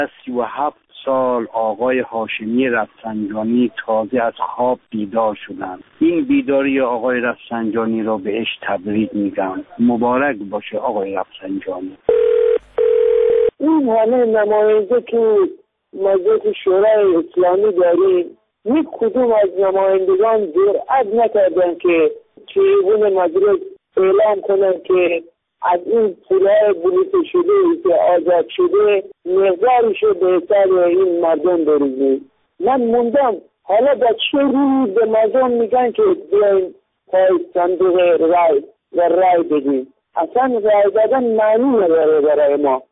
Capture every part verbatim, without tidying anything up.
سی و هفت سال آقای هاشمی رفسنجانی تازه از خواب بیدار شدند. این بیداری آقای رفسنجانی را بهش تبریک میگم. مبارک باشه آقای رفسنجانی. این همه نماینده که مجلس شورای اسلامی داریم، یک کدوم از نمایندگان جرأت نکردن که تریبون مجلس اعلام کنن که از این پولهای بلوکه شده که آزاد شده مقدارشو به حساب این مردم بریزید. من موندم حالا با چه روی به مردم میگن که بیاین پای صندوق رای و رای بدید؟ اصلا رای دادن معنی نداره برای ما.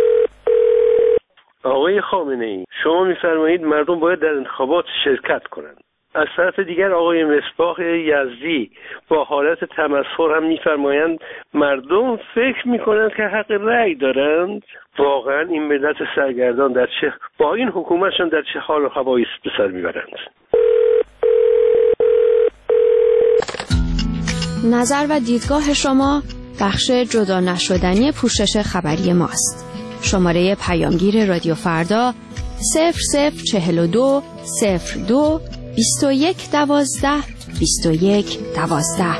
آقای خامنه ای، شما میفرمایید مردم باید در انتخابات شرکت کنند. از طرف دیگر آقای مصباح یزدی با حالت تمسخر هم میفرمایند مردم فکر میکنند که حق رأی دارند. واقعا این ملت سرگردان در چه با این حکومتشان در چه حال و هوایی به سر میبرند؟ نظر و دیدگاه شما بخش جدا نشدنی پوشش خبری ماست. شماره پیامگیر رادیو فردا صفر صفر چهل و دو صفر دو بیست و یک دوازده بیست و یک دوازده.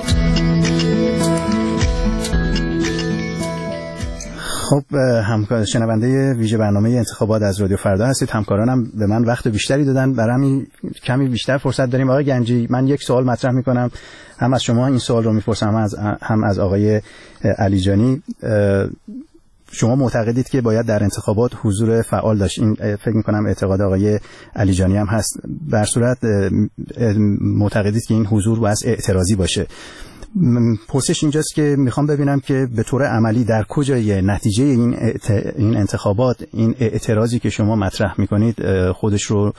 خب همکار شنونده ویژه برنامه انتخابات از رادیو فردا هستید. همکارانم به من وقت بیشتری دادن، برای همین کمی بیشتر فرصت داریم. آقای گنجی، من یک سوال مطرح میکنم، هم از شما این سوال رو میپرسم، هم از هم از آقای علیجانی. شما معتقدید که باید در انتخابات حضور فعال داشت؟ این فکر میکنم اعتقاد آقای علیجانی هم هست. بر صورت معتقدید که این حضور باید اعتراضی باشه. پرسش اینجاست که میخوام ببینم که به طور عملی در کجای نتیجه این این انتخابات این اعتراضی که شما مطرح میکنید خودش رو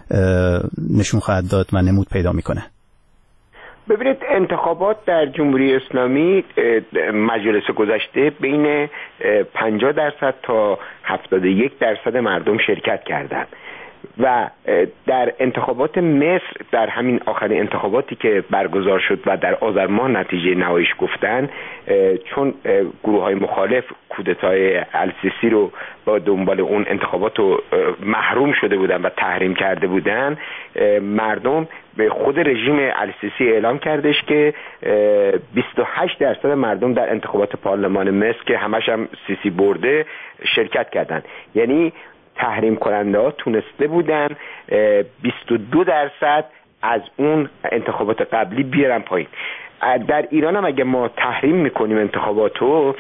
نشون خواهد داد و نمود پیدا میکنه؟ ببینید، انتخابات در جمهوری اسلامی مجلس گذشته بین پنجاه درصد تا هفتاد و یک درصد مردم شرکت کردند و در انتخابات مصر، در همین آخرین انتخاباتی که برگزار شد و در آذر ماه نتیجه نهاییش گفتن، چون گروه های مخالف کودتای السیسی رو با دنبال اون انتخابات رو محروم شده بودن و تحریم کرده بودن، مردم به خود رژیم السیسی اعلام کردش که بیست و هشت درصد مردم در انتخابات پارلمان مصر که همش هم سیسی برده شرکت کردند. یعنی تحریم کننده ها تونسته بودن بیست و دو درصد از اون انتخابات قبلی بیارن پایین. در ایران هم اگه ما تحریم میکنیم انتخاباتو،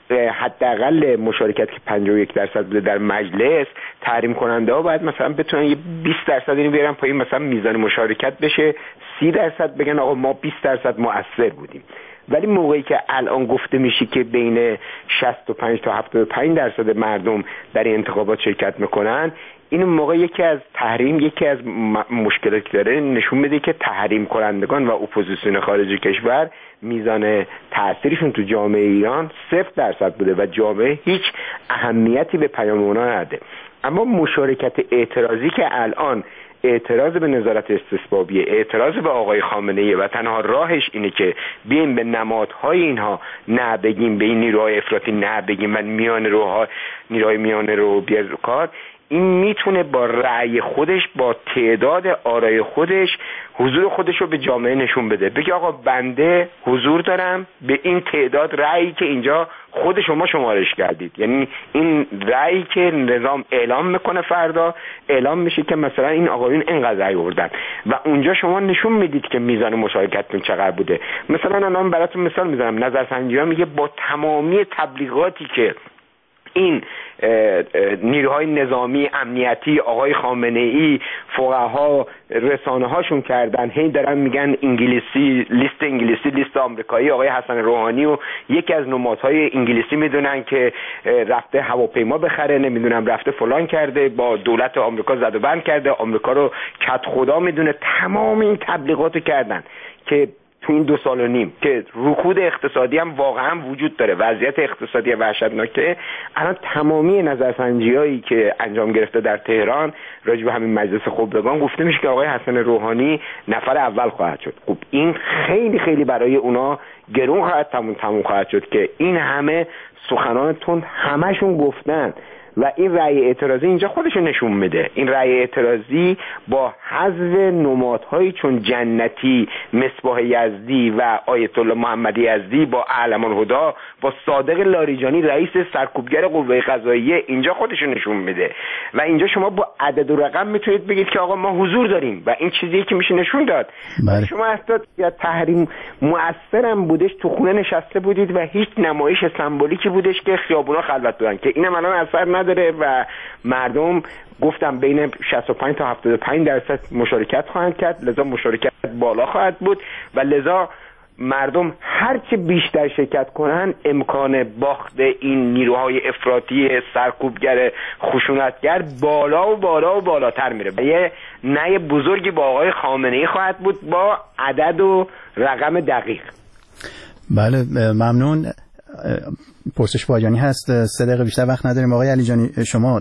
حداقل مشارکت که پنجاه و یک درصد بوده در مجلس، تحریم کننده ها باید مثلا بتونن یه بیست درصد اینو بیارن پایین، مثلا میزان مشارکت بشه سی درصد، بگن آقا ما بیست درصد مؤثر بودیم. ولی موقعی که الان گفته میشه که بین شصت و پنج تا هفتاد و پنج درصد مردم در این انتخابات شرکت میکنن، این موقع یکی از تحریم یکی از مشکلاتی داره نشون میده که تحریم کنندگان و اپوزیسیون خارج کشور میزان تأثیرشون تو جامعه ایران صفر درصد بوده و جامعه هیچ اهمیتی به پیام اونا نده. اما مشارکت اعتراضی که الان اعتراض به نظارت استثبابیه، اعتراض به آقای خامنه ای و تنها راهش اینه که بیایم به نمادهای اینها نه بگیم، به این نیروهای افراطی نه بگیم و میان روها نیروهای میان رو بیار کار، این میتونه با رأی خودش، با تعداد آرای خودش، حضور خودش رو به جامعه نشون بده. بگه آقا بنده حضور دارم به این تعداد رأیی که اینجا خود شما شمارش کردید. یعنی این رأیی که نظام اعلام میکنه فردا اعلام میشه که مثلا این آقایون اینقدر رأی آوردن و اونجا شما نشون میدید که میزان مشارکتتون چقدر بوده. مثلا الان براتون مثال میزنم، نظرسنجی‌ها میگه با تمامی تبلیغاتی که این نیروهای نظامی امنیتی آقای خامنه ای فقها رسانه هاشون کردن، هی دارن میگن انگلیسی لیست انگلیسی لیست آمریکایی، آقای حسن روحانی و یکی از نمادهای انگلیسی میدونن که رفته هواپیما بخره، نمیدونم رفته فلان کرده، با دولت آمریکا زد و بند کرده، آمریکا رو کت خدا میدونه. تمام این تبلیغاتو کردن که تو این دو سال و نیم که رکود اقتصادی هم واقعا وجود داره، وضعیت اقتصادی وحشتناکه. الان تمامی نظرسنجی‌هایی که انجام گرفته در تهران راجع به همین مجلس خبرگان گفته میشه که آقای حسن روحانی نفر اول خواهد شد. خب این خیلی خیلی برای اونا گرون خواهد تموم تموم خواهد شد که این همه سخنانتون همشون گفتن و این رأی اعتراضی اینجا خودشو نشون میده. این رأی اعتراضی با حذف نمادهایی چون جنتی، مصباح یزدی و آیت الله محمدی یزدی، با علم الهدی، با صادق لاریجانی رئیس سرکوبگر قوه قضاییه، اینجا خودشو نشون میده. و اینجا شما با عدد و رقم میتونید بگید که آقا ما حضور داریم و این چیزی که میشه نشون داد. بله. شما اصلا یا تحریم مؤثرم بودش، تو خونه نشسته بودید و هیچ نمایش سمبولیکی بودش که خیابونا خلوت بودن، که اینم الان اثر نداره و مردم گفتم بین شصت و پنج تا هفتاد و پنج درصد مشارکت خواهند کرد، لذا مشارکت بالا خواهد بود و لذا مردم هرچه بیشتر شرکت کنن امکان باخت این نیروهای افراطی سرکوبگر خشونتگر بالا و بالا و بالاتر میره. یه نه بزرگی با آقای خامنه‌ای خواهد بود با عدد و رقم دقیق. بله ممنون. پرسش پایانی هست، سه دقیقه بیشتر وقت نداریم. آقای علیجانی، شما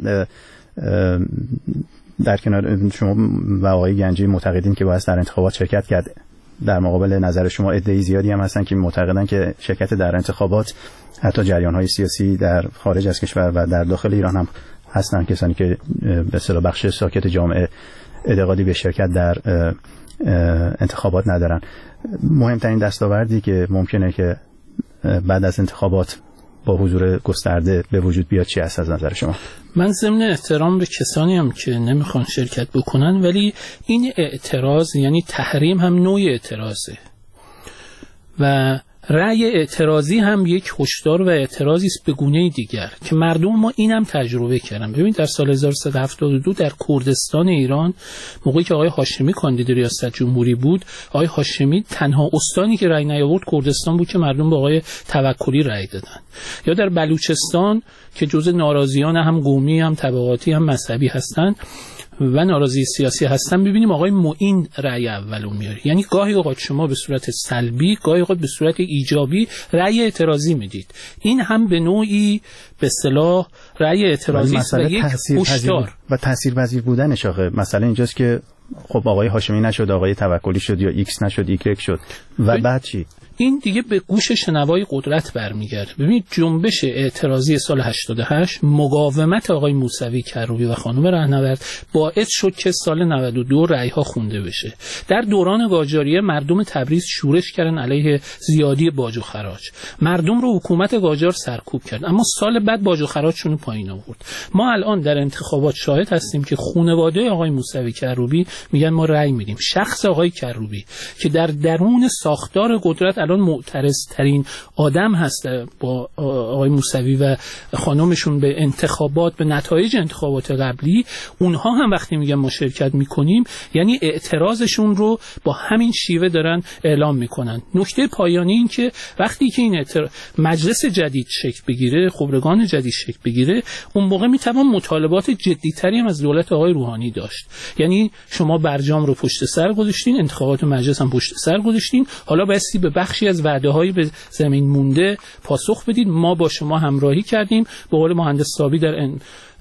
در کنار شما و آقای گنجی معتقدین که باید در انتخابات شرکت کرد. در مقابل نظر شما عده‌ای زیادی هم هستن که معتقدن که شرکت در انتخابات حتی جریان‌های سیاسی در خارج از کشور و در داخل ایران هم هستن، کسانی که به اصطلاح بخش ساکت جامعه اعتقادی به شرکت در انتخابات ندارن. مهمترین دستاوردی که ممکنه که بعد از انتخابات با حضور گسترده به وجود بیاد چی است از نظر شما؟ من ضمن احترام به کسانی هم که نمیخوان شرکت بکنن، ولی این اعتراض یعنی تحریم هم نوع اعتراضه و رأی اعتراضی هم یک هشدار و اعتراضی است به گونه دیگر که مردم ما اینم تجربه کردن. ببین در سال هزار و سیصد و هفتاد و دو در کردستان ایران موقعی که آقای هاشمی کاندید ریاست جمهوری بود، آقای هاشمی تنها استانی که رأی نیاورد کردستان بود که مردم به آقای توکلی رأی دادن. یا در بلوچستان که جزء ناراضیان هم قومی هم طبقاتی هم مذهبی هستند و ناراضی سیاسی هستن، ببینیم آقای معین رأی اولو میاره. یعنی گاهی اوقات شما به صورت سلبی، گاهی اوقات به صورت ایجابی رأی اعتراضی میدید. این هم به نوعی به اصطلاح رأی اعتراضی است و یک هشدار و تاثیرپذیر بودنش. آخه مسئله اینجاست که خب آقای هاشمی نشد، آقای توکلی شد، یا ایکس نشد ایگرگ شد و بعد چی؟ این دیگه به گوش شنوای قدرت برمیگرده. ببینید جنبش اعتراضی سال هشتاد و هشت، مقاومت آقای موسوی کروبی و خانم رهنورد باعث شد که سال نود و دو رأی‌ها خونده بشه. در دوران قاجاریه مردم تبریز شورش کردن علیه زیادی باج و خراج. مردم رو حکومت قاجار سرکوب کرد، اما سال بعد باج و خراجشون پایین آورد. ما الان در انتخابات شاهد هستیم که خانواده آقای موسوی کروبی میگن ما رأی میدیم. شخص آقای کروبی که در درون ساختار قدرت الان معترض ترین آدم هست با آقای موسوی و خانمشون به انتخابات، به نتایج انتخابات قبلی، اونها هم وقتی میگن ما شرکت میکنیم یعنی اعتراضشون رو با همین شیوه دارن اعلام میکنن. نکته پایانی این که وقتی که این اعتراض مجلس جدید شکل بگیره، خبرگان جدید شکل بگیره، اون موقع میتوان مطالبات جدیتری هم از دولت آقای روحانی داشت. یعنی شما برجام رو پشت سر گذاشتین، انتخابات مجلس هم پشت سر گذاشتین، حالا بایستی به بخشی از وعده‌های به زمین مونده پاسخ بدید. ما با شما همراهی کردیم. به قول مهندس صابی در ان...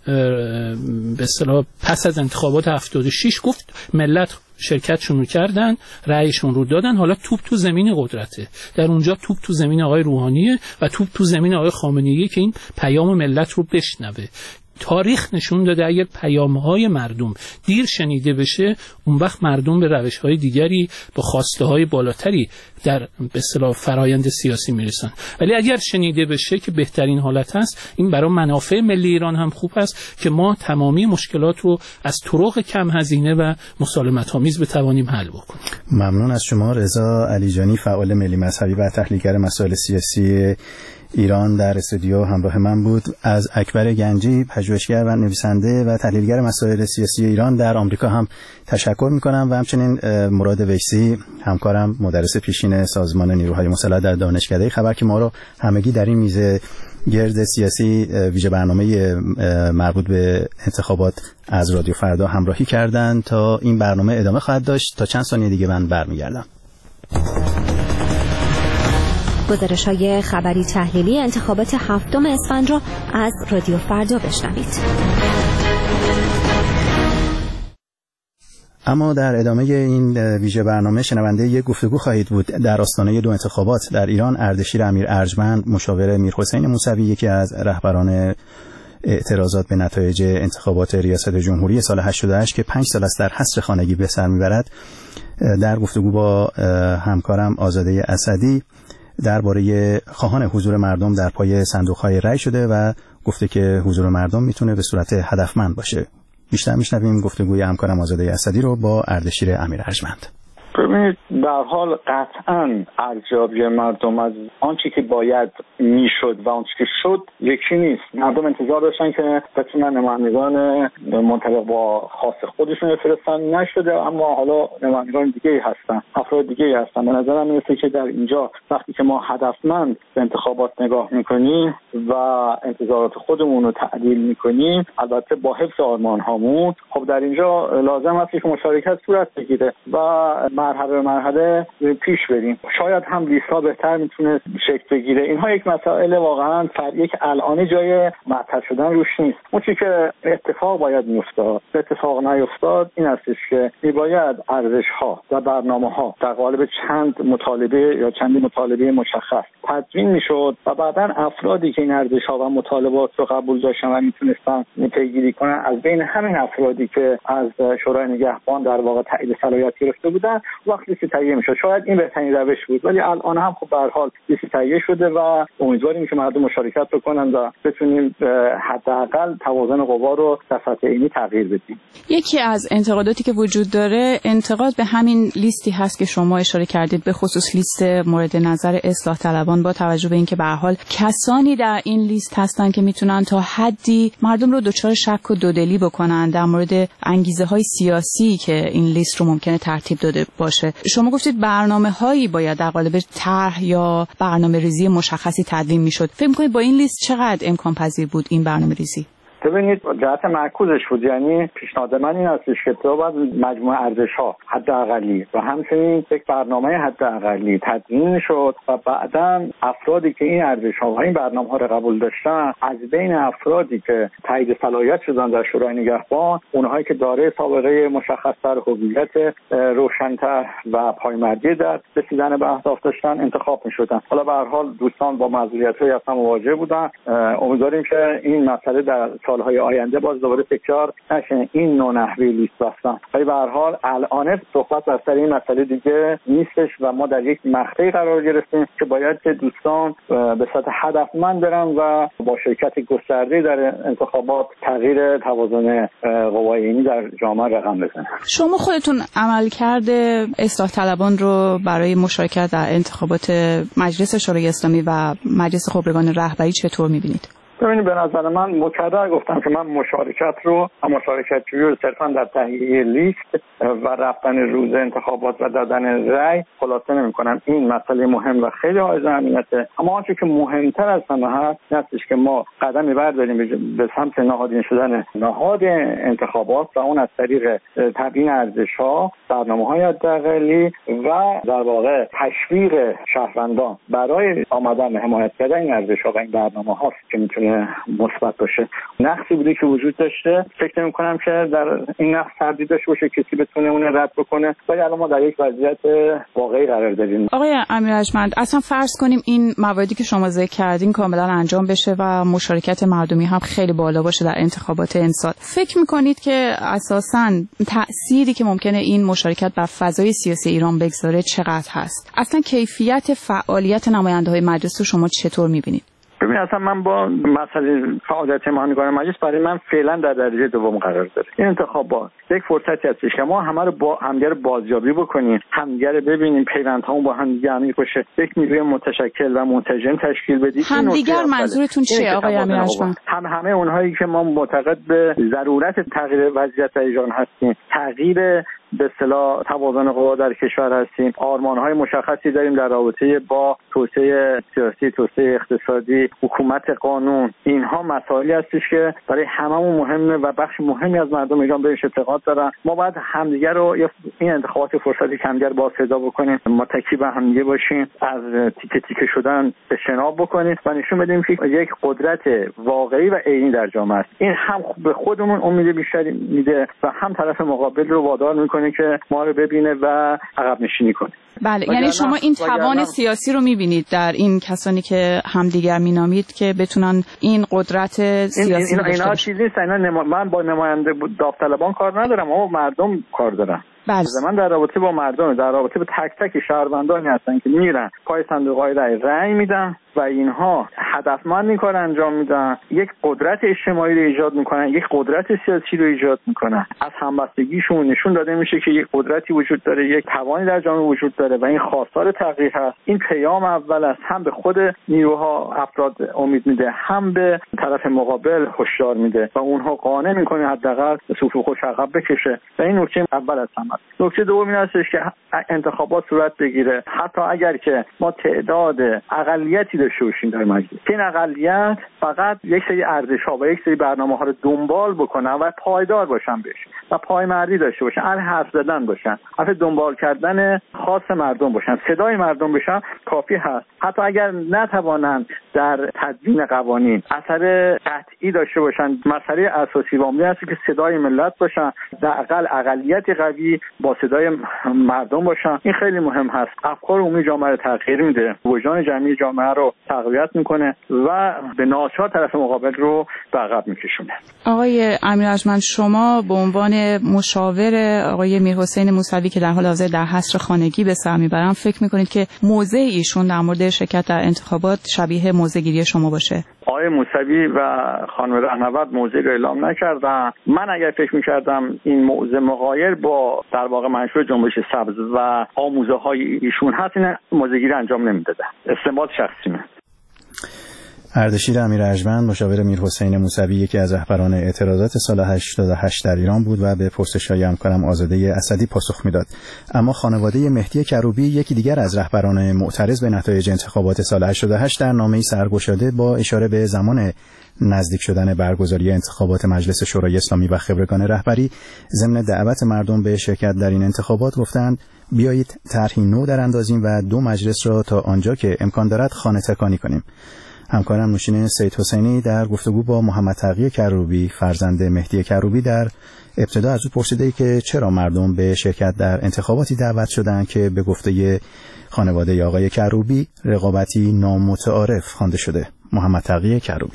به اصطلاح پس از انتخابات هفتاد و شش گفت ملت شرکتشون رو کردن، رأیشون رو دادن، حالا توپ تو زمین قدرته. در اونجا توپ تو زمین آقای روحانیه و توپ تو زمین آقای خامنه‌ای که این پیام ملت رو بشنوه. تاریخ نشون داده اگر پیام‌های مردم دیر شنیده بشه، اون وقت مردم به روش‌های دیگری، با خواسته‌های بالاتری در به اصطلاح فرایند سیاسی میرسن. ولی اگر شنیده بشه که بهترین حالت هست، این برای منافع ملی ایران هم خوب است که ما تمامی مشکلات رو از طرق کم هزینه و مسالمت‌آمیز بتوانیم حل بکنیم. ممنون از شما. رضا علیجانی، فعال ملی مذهبی و تحلیلگر مسائل سیاسی ایران، در استودیو همراه من بود. از اکبر گنجی، پژوهشگر و نویسنده و تحلیلگر مسائل سیاسی ایران در آمریکا هم تشکر می‌کنم و همچنین مراد ویسی، همکارم، مدرس پیشین سازمان نیروهای مسلح در دانشکده خبر، که ما رو همگی در این میز گرد سیاسی ویژه برنامه مربوط به انتخابات از رادیو فردا همراهی کردند. تا این برنامه ادامه خواهد داشت. تا چند ثانیه دیگه من برمیگردم. گزارش‌های خبری تحلیلی انتخابات هفتم اسفند را از رادیو فردا بشنوید. اما در ادامه این ویژه برنامه شنونده یک گفتگو خواهید بود در آستانه دو انتخابات در ایران. اردشیر امیر ارجمند، مشاور میرحسین موسوی، یکی از رهبران اعتراضات به نتایج انتخابات ریاست جمهوری سال هشتاد و هشت که پنج سال است در حصر خانگی به سر میبرد، در گفتگو با همکارم آزاده اسدی درباره خواهان حضور مردم در پای صندوق‌های رای شده و گفته که حضور مردم میتونه به صورت هدفمند باشه. بیشتر میشنویم گفتگوی همکارم آزاده اسدی رو با اردشیر امیر ارجمند. ببینید، در حال قطعاً ارزیابی مردم از آنچه که باید میشد و آنچه که شد یکی نیست. مردم انتظار داشتن که بتونن نمایندگان منطبق با خاص خودشون بفرستن، نشده، اما حالا نمایندگان دیگه‌ای هستن، افراد دیگه‌ای هستن. به نظرم میرسه که در اینجا وقتی که ما هدفمند به انتخابات نگاه میکنیم و انتظارات خودمون رو تعدیل میکنیم، البته با حفظ آرمان هامون، خب در اینجا لازم هست که مشارکت صورت بگیره و مرحله به مرحله پیش بریم. شاید هم لیست‌ها بهتر میتونه شکل بگیره. اینها یک مسائل واقعا فرعی که الان جای مطرح شدن روش نیست. اون چیزی که اتفاق باید میافتاد، اتفاق نیفتاد، این هستش که میباید ارزش‌ها و برنامه‌ها در قالب چند مطالبه یا چندی مطالبه مشخص تدوین میشد و بعداً افرادی که این ارزش‌ها و مطالبات رو قبول داشتن و میتونستن پیگیری کنن، از بین همین افرادی که از شورای نگهبان در واقع تایید صلاحیت گرفته بودن، وقتی که تهیه میشد. شاید این بهترین روش بود، ولی الان هم خب به هر حال لیست تهیه شده و امیدواریم که مردم مشارکت بکنن و بتونیم حداقل توازن قوا رو در سطح عینی تغییر بدیم. یکی از انتقاداتی که وجود داره انتقاد به همین لیستی هست که شما اشاره کردید، به خصوص لیست مورد نظر اصلاح طلبان، با توجه به اینکه به هر حال کسانی در این لیست هستن که میتونن تا حدی مردم رو دچار شک و دودلی بکنن در مورد انگیزه‌های سیاسی که این لیست رو ممکنه ترتیب داده باشه. شما گفتید برنامه‌هایی باید در قالب طرح یا برنامه‌ریزی مشخصی تدوین میشد. فکر می‌کنید با این لیست چقدر امکان پذیر بود این برنامه‌ریزی؟ ببینید، جهت معکوسش بود. یعنی پیشنهاد من این هستش که تو باید مجموعه ارزش‌ها حداقلی و همچنین یک برنامه حداقلی تدوین شد و بعداً افرادی که این ارزش‌ها و این برنامه‌ها رو قبول داشتن، از بین افرادی که تایید صلاحیت شدن در شورای نگهبان، اونهایی که دارای سابقه مشخص‌تر، هویت روشن‌تر و پایمردی در رسیدن به اهداف داشتن انتخاب می‌شدن. حالا به هر حال دوستان با معذوریت‌های اصلا مواجه بودن. امیدواریم که این مسئله در سالهای آینده باز دوباره تکرار نشه این نوع نحوه لیست بستن. ولی به هر حال الان صحبت بر سر این مسئله دیگه نیستش و ما در یک مقطعی قرار گرفتیم که باید که دوستان به سطح هدفمند برن و با شرکت گسترده در انتخابات تغییر توازن قوای عینی در جامعه رقم بزنن. شما خودتون عملکرد اصلاح طلبان رو برای مشارکت در انتخابات مجلس شورای اسلامی و مجلس خبرگان رهبری چطور می‌بینید؟ ببینید، به نظر من مکرر گفتم که من مشارکت رو و مشارکت رو صرفا در تهیه لیست و رفتن روز انتخابات و دادن رأی خلاصه نمی کنم. این مسئله مهم و خیلی حائز اهمیته، اما آنچه که مهمتر از همه هست هستش که ما قدمی برداریم به سمت نهادینه شدن نهاد انتخابات و اون از طریق تبیین ارزش‌ها، برنامه‌های حداقلی و در واقع تشویق شهروندان برای آمدن حمایت کردن این ارزش‌ها و این برنامه‌ها که میتونه مثبت باشه. نقصی بوده که وجود داشته، فکر نمی‌کنم که در این نقص تردید داشته باشه کسی بتونه اون رد بکنه، ولی الان ما در یک وضعیت واقعی قرار داریم. آقای امیر ارجمند، اصلا فرض کنیم این مواردی که شما ذکر کردین کاملا انجام بشه و مشارکت مردمی هم خیلی بالا باشه در انتخابات امسال، فکر می‌کنید که اساساً تأثیری که ممکنه این مشارکت بر فضای سیاسی ایران بگذاره چقدر هست؟ اصلا کیفیت فعالیت نماینده‌های مجلس رو شما چطور می‌بینید؟ ببین، اصلا من با مسئله فعالیت نمایندگان مجلس برای من فعلا در درجه دوم قرار داره. این انتخابات یک فرصتی هستش که ما همه رو با همدیگه بازیابی بکنیم، همدیگه ببینیم، پیوندهامون با همدیگه عمیق بشه، یک نیروی متشکل و منسجم تشکیل بدیم. همدیگه منظورتون چیه آقای امیر ارجمند؟ هم همه اونهایی که ما معتقد به ضرورت تغییر وضعیت ایران هستیم، تغییر به اصطلاح توازن قوا در کشور هستیم، آرمان‌های مشخصی داریم در رابطه با توسعه سیاسی، توسعه اقتصادی، حکومت قانون. اینها مسائلی هستش که برای هممون مهمه و بخش مهمی از مردم ایران بهش اعتقاد دارن. ما باید همدیگه رو این انتخابات فرصتی که همدیگه با صدا بکنیم، متکی به همدیگه باشیم، از تیکه تیکه شدن اجتناب بکنیم و نشون بدیم که یک قدرت واقعی و عینی در جامعه است. این هم به خودمون امید بیشتری میده و هم طرف مقابل رو وادار میکنه که ما رو ببینه و عقب نشینی کنه. بله، یعنی شما این توان سیاسی رو میبینید در این کسانی که همدیگر مینامید که بتونن این قدرت سیاسی این اینا چیزی نیست. اینا نما... من با نماینده داوطلبان کار ندارم، اما مردم کار دارم. بله. من در رابطه با مردم، در رابطه با تک تک شهروندانی هستن که میرن پای صندوق‌های رای رای میدن و اینها هدفمند این کار انجام میدن، یک قدرت اجتماعی رو ایجاد میکنن، یک قدرت سیاسی رو ایجاد میکنن. از همبستگیشون نشون داده میشه که یک قدرتی وجود داره، یک توانی در جامعه وجود داره و این خواستار تغییر هست. این پیام اول است، هم به خود نیروها افراد امید میده، هم به طرف مقابل هشدار میده و اونها قانع میکنه حداقل صفوف خوش عقب بکشه. و این نکته اول است. نکته دوم این هستش که انتخابات صورت بگیره، حتی اگر که ما تعداد اقلیتی داشته باشیم در مجلس، این اقلیت فقط یک سری ارزش‌ها و یک سری برنامه‌ها رو دنبال بکنن و پایدار باشن بهش و پایمردی داشته باشن، اهل حرف زدن باشن، اهل دنبال کردن خاص مردم باشن، صدای مردم باشن، کافی هست. حتی اگر نتوانند در تدوین قوانین اثر قطعی داشته باشن، مسئله اساسی و عمده است که صدای ملت باشن، حداقل اقلیت قوی با صدای مردم باشن. این خیلی مهم هست. افکار عمومی جامعه رو تغییر میده، وجدان جمعی جامعه رو تقویت میکنه و به ناچار طرف مقابل رو به عقب میکشونه. آقای امیر ارجمند، شما به عنوان مشاور آقای میرحسین موسوی که در حال حاضر در حصر خانگی به سر میبرن، فکر میکنید که موضع ایشون در مورد شرکت در انتخابات شبیه موضع گیری شما باشه؟ آقای موسوی و خانم رهنورد موضع رو اعلام نکردن. من اگر فکر میکردم این موضع مغایر با در واقع منشور جنبش سبز و آموزه های ایشون هست، این موضع گیری انجام نمیدادن. استنباط شخصیمه. اردشیر امیر ارجمند، مشاور میرحسین موسوی، یکی از رهبران اعتراضات سال هشتاد و هشت در ایران بود و به پرسش‌های همکارم آزاده اسدی پاسخ میداد. اما خانواده مهدی کروبی، یکی دیگر از رهبران معترض به نتایج انتخابات سال هشتاد و هشت، در نامه‌ای سرگشاده با اشاره به زمان نزدیک شدن برگزاری انتخابات مجلس شورای اسلامی و خبرگان رهبری ضمن دعوت مردم به شرکت در این انتخابات گفتند بیایید طرحی نو در اندازیم و دو مجلس را تا آنجا که امکان دارد خانه تکانی کنیم. همکارم نوشین سید حسینی در گفتگو با محمد تقی کروبی، فرزند مهدی کروبی، در ابتدا از او پرسیده که چرا مردم به شرکت در انتخاباتی دعوت شدند که به گفته خانواده آقای کروبی رقابتی نامتعارف خوانده شده. محمد تقی کروبی: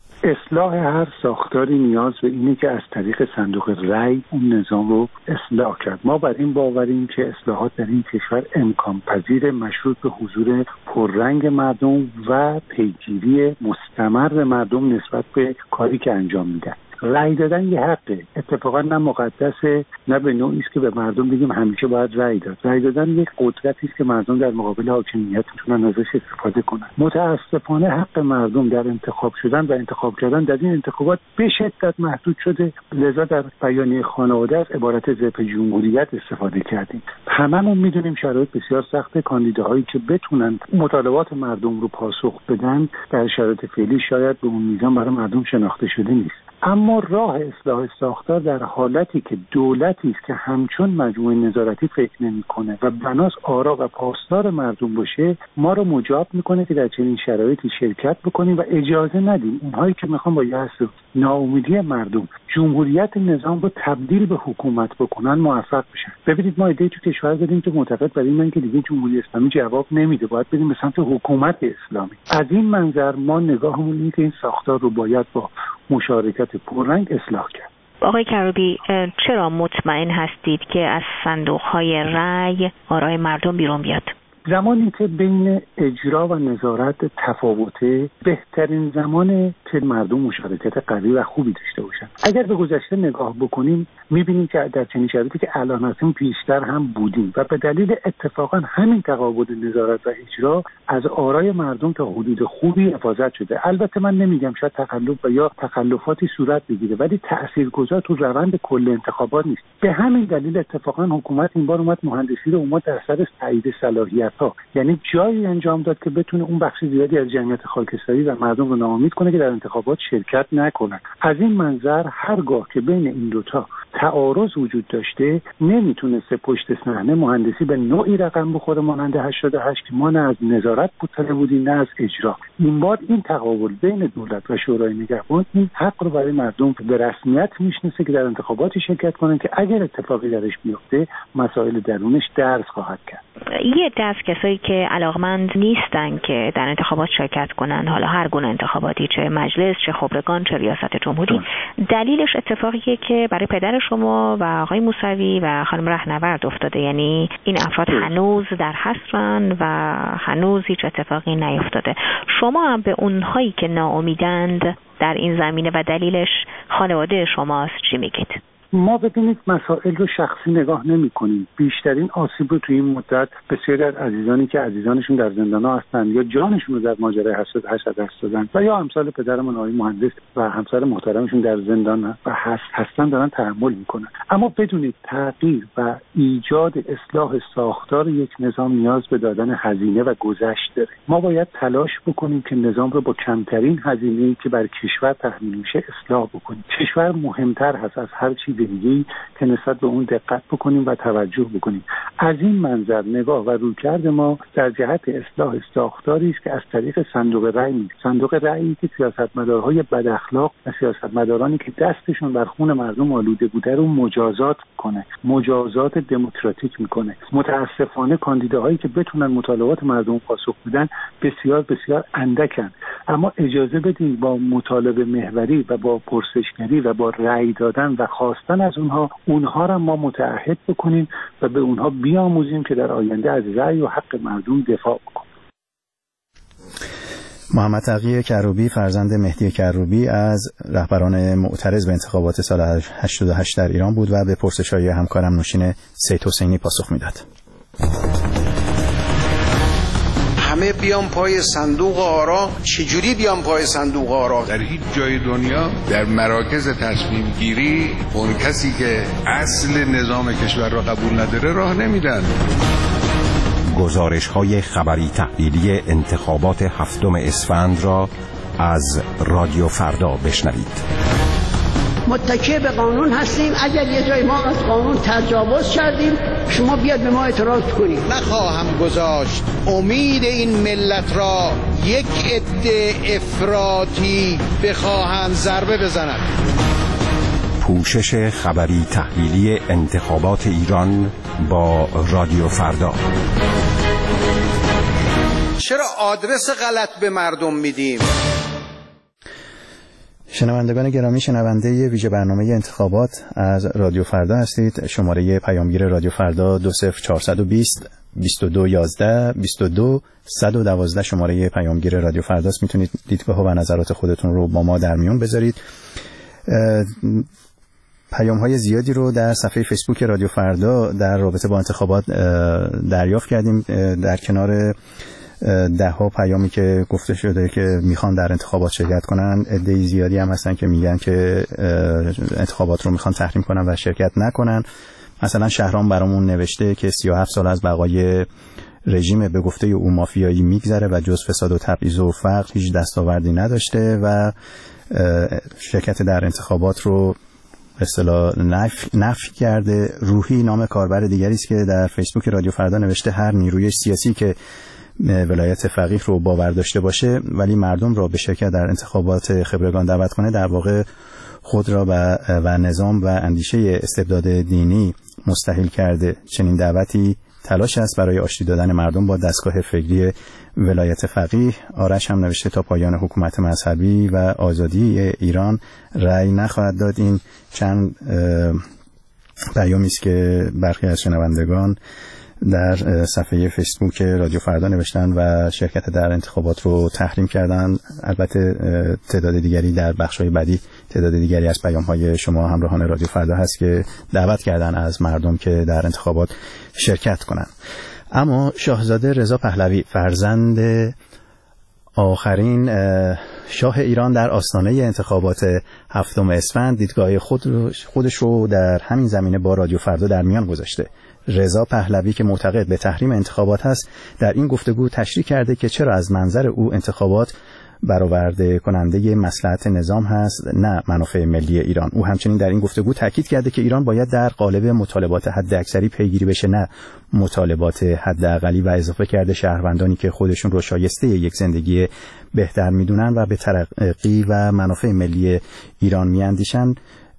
اصلاح هر ساختاری نیاز به اینه که از طریق صندوق رای اون نظام رو اصلاح کرد. ما بر این باوریم که اصلاحات در این کشور امکان پذیر، مشروط به حضور پررنگ مردم و پیگیری مستمر مردم نسبت به کاری که انجام میدن. رای دادن یه حقه، اتفاقا نه مقدسه نه به نوعی است که به مردم بگیم همیشه باید رای داد. رای دادن یک قدرتی است که مردم در مقابل حاکمیت میتونن ازش استفاده کنن. متاسفانه حق مردم در انتخاب شدن و انتخاب کردن در این انتخابات به شدت محدود شده، لذا در بیانیه خانواده از عبارت ضد جمهوریت استفاده کردیم. هممون میدونیم شرایط بسیار سخت، کاندیداهایی که بتونن مطالبات مردم رو پاسخ بدن در شرایط فعلی شاید به اون میزان برای مردم شناخته شده نیست. اما راه اصلاح ساختار در حالتی که دولتی است که همچون مجموعه نظارتی فکر نمی‌کنه و بناس آرا و پاسدار مردم باشه، ما رو مجاب میکنه که در چنین شرایطی شرکت بکنیم و اجازه ندیم اونهایی که میخوان با یأس و ناامیدی مردم جمهوریت نظام رو تبدیل به حکومت بکنن موفق بشن. ببینید ما ایده تو کشور داریم که معتقد بر اینن که دیگه جمهوری اسلامی جواب نمیده، باید بریم به سمت حکومت اسلامی. از این منظر ما نگاهمون اینه که این ساختار رو باید با مشارکت پررنگ اصلاح کرد. آقای کروبی، چرا مطمئن هستید که از صندوق‌های رأی آرای مردم بیرون بیاد؟ زمانی که بین اجرا و نظارت تفاوته، بهترین زمانه که مردم مشارکت قوی و خوبی داشته باشن. اگر به گذشته نگاه بکنیم می‌بینیم که در چنین شرایطی که الان هستیم پیشتر هم بودیم و به دلیل اتفاقا همین تقابل نظارت و اجرا از آرای مردم تا حدود خوبی حفاظت شده. البته من نمیگم شاید تقلب و یا تخلفاتی صورت بگیره، ولی تاثیرگذار تو روند کل انتخابات نیست. به همین دلیل اتفاقا حکومت این بار اومد مهندسی رو اومد در سر تایید صلاحیت برپا، یعنی جایی انجام داد که بتونه اون بخش زیادی از جمعیت خاکستری و مردم رو ناامید کنه که در انتخابات شرکت نکنن. از این منظر هرگاه که بین این دوتا تعارض وجود داشته نمیتونسته پشت صحنه مهندسی به نوعی رقم بخوره مانند هشتاد و هشت که ما نه از نظارت مطلع بودیم نه از اجرا. این بار این تقابل بین دولت و شورای نگهبان این حق رو برای مردم به رسمیت میشناسه که در انتخاباتی شرکت کنن که اگر اتفاقی درش بیفته مسائل درونش درس خواهد کرد. یه عده از کسایی که علاقمند نیستن که در انتخابات شرکت کنن، حالا هر گونه انتخاباتی، چه مجلس، چه خبرگان، چه ریاست جمهوری، دلیلش اتفاقیه که برای پدر شما و آقای موسوی و خانم رهنورد افتاده، یعنی این افراد هنوز در حصرن و هنوز هیچ اتفاقی نیفتاده. شما هم به اونهایی که ناامیدند در این زمینه و دلیلش خانواده شماست چی میگید؟ ما ببینید مسائل رو شخصی نگاه نمی کنیم. بیشترین آسیب رو توی این مدت بسیاری از عزیزانی که عزیزانشون در زندان‌ها هستن یا جانشون رو در ماجرای هشتاد و هشت از دست دادن و یا امثال پدرمون آقای مهندس و همسر محترمشون در زندان و هست هستن دارن تحمل میکنن. اما بدونید تغییر و ایجاد اصلاح ساختار یک نظام نیاز به دادن هزینه و گذشت داره. ما باید تلاش بکنیم که نظام رو با کمترین هزینه‌ای که بر کشور تحمیل میشه اصلاح بکنیم. کشور مهمتر هست از هر چیز دیگه‌ای که نسبت به اون دقت بکنیم و توجه بکنیم. از این منظر نگاه و رویکرد ما در جهت اصلاح ساختاری است که از طریق صندوق رأی نیست. صندوق رأیی که سیاستمدارهای بد اخلاق و سیاستمدارانی که دستشون بر خون مردم آلوده بوده رو مجازات کنه، مجازات دموکراتیک میکنه. متاسفانه کاندیداهایی که بتونن مطالبات مردم پاسخ بدن بسیار بسیار اندکن. اما اجازه بدیم با مطالبه محوری و با پرسشگری و با رأی دادن و خواستن از اونها اونها را ما متعهد بکنیم و به اونها بیاموزیم که در آینده از رأی و حق مردم دفاع بکنیم. محمد تقی کروبی فرزند مهدی کروبی از رهبران معترض به انتخابات سال هشتاد و هشت در ایران بود و به پرسش‌های همکارم نوشین سید حسینی پاسخ میداد. همه بیان پای صندوق آرا. چجوری بیان پای صندوق آرا؟ در هیچ جای دنیا در مراکز تصمیم گیری اون کسی که اصل نظام کشور را قبول نداره راه نمیدن. گزارش های خبری تحلیلی انتخابات هفتم اسفند را از رادیو فردا بشنوید. متکی به قانون هستیم. اگر یه جای ما از قانون تجاوز کردیم شما بیاد به ما اعتراض کنید. نخواهم گذاشت امید این ملت را یک عده افراطی بخواهند ضربه بزنند. پوشش خبری تحلیلی انتخابات ایران با رادیو فردا. چرا آدرس غلط به مردم میدیم؟ شنوندگان گرامی، شنونده ویژه برنامه انتخابات از رادیو فردا هستید. شماره پیامگیر رادیو فردا دو صفر چهارصد و بیست بیست و دو یازده بیست و دو صد و دوازده شماره پیامگیر رادیو فرداست. میتونید دیدگاه و نظرات خودتون رو با ما در میون بذارید. پیام های زیادی رو در صفحه فیسبوک رادیو فردا در رابطه با انتخابات دریافت کردیم. در کنار ده ها پیامی که گفته شده که میخوان در انتخابات شرکت کنن، عده زیادی هم هستن که میگن که انتخابات رو میخوان تحریم کنن و شرکت نکنن. مثلا شهرام برامون نوشته که سی و هفت سال از بقای رژیم به گفته او مافیایی میگذره و جز فساد و تبعیض و فقر هیچ دستاوردی نداشته و شرکت در انتخابات رو به اصطلاح نفی نفی کرده. روحی نام کاربر دیگری است که در فیسبوک رادیو فردا نوشته هر نیروی سیاسی که ولایت فقیه رو باور داشته باشه ولی مردم را به شرکت در انتخابات خبرگان دعوت کنه در واقع خود را و, و نظام و اندیشه استبداد دینی مستحیل کرده. چنین دعوتی تلاش است برای آشتی دادن مردم با دستگاه فکری ولایت فقیه. آرش هم نوشته تا پایان حکومت مذهبی و آزادی ایران رأی نخواهد داد. این چند پیامی است که برخی از شنوندگان در صفحه فیسبوک رادیو فردا نوشتن و شرکت در انتخابات رو تحریم کردن. البته تعداد دیگری در بخش‌های بعدی تعداد دیگری از پیام‌های شما همراهان رادیو فردا هست که دعوت کردن از مردم که در انتخابات شرکت کنند. اما شاهزاده رضا پهلوی فرزند آخرین شاه ایران در آستانه انتخابات هفتم اسفند دیدگاه خود خودش رو در همین زمینه با رادیو فردا در میان گذاشته. رضا پهلوی که معتقد به تحریم انتخابات هست در این گفتگو تشریح کرده که چرا از منظر او انتخابات برآورده کننده مصلحت نظام هست نه منافع ملی ایران. او همچنین در این گفتگو تاکید کرده که ایران باید در قالب مطالبات حداکثری پیگیری بشه نه مطالبات حداقلی و اضافه کرده شهروندانی که خودشون رو شایسته یک زندگی بهتر میدونن و به ترقی و منافع ملی ایران میاندیشن